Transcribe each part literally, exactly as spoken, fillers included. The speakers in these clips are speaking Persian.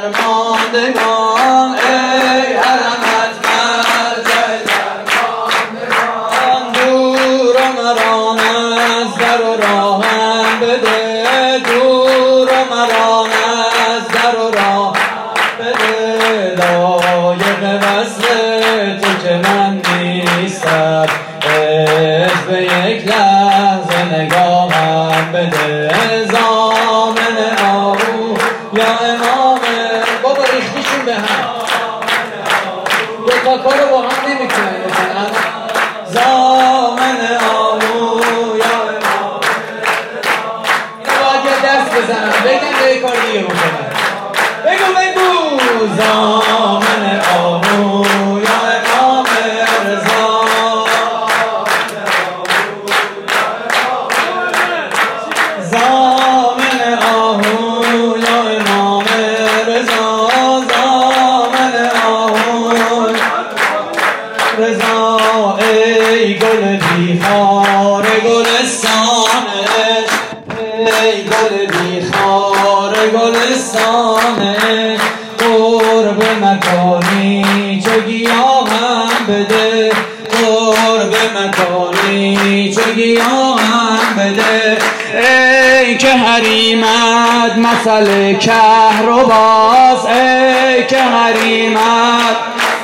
درماندگان ای حرمت مرجع درماندگان دور مران از در و راهم بده دور مران از در و راهم بده لایق وصل تو که من نیستم عشق به یک لحظه نگاهم بده زامن آهو یا امام بابا ریختیشون به هم دوتا کارو با هم نمی کنن زامن آهو یا امام اینا باید یه دست بزنم بگم به یه کار دیگه بکنم بگو بگو زامن آهو یا امام رضا زامن آهو یا امام رضا زامن آهو رضا ای گل بیخار گلستانش ای گل بیخار گلستانش قرب مکانی چو گیاهم بده قرب مکانی چو گیاهم بده ای که حریمت مسئله کهرباست ای که حریمت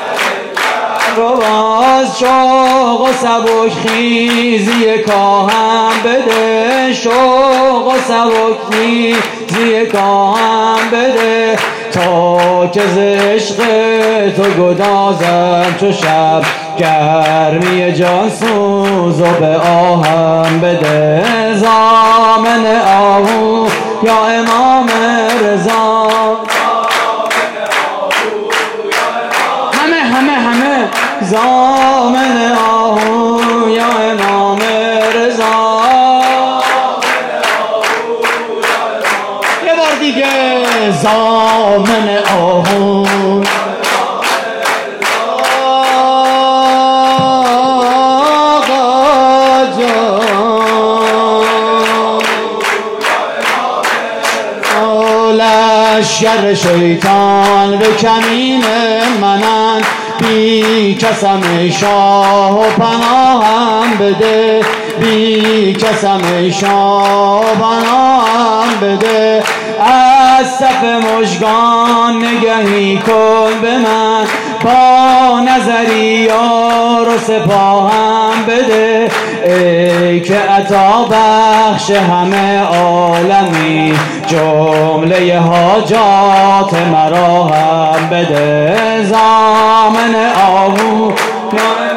رواز شوق و سبک خیزی کاهم بده شوق و سبک خیزی کاهم بده تا که ز عشق تو گدازم چو شب گرمی جان سوز و به آهم بده زامن آهو یا امام رضا همه همه همه زامن آهو یا امام رضا یه بار دیگه زامن آهو لشگر شیطان به کمین منن بی کسم شاه و پناهم بده بی کسم شاه و پناهم بده از صف مژگان نگهی کن به من با نظری یار و سپاهم بده ای که عطا بخش همه عالمی جمله حاجات مرا هم بده زامن آهو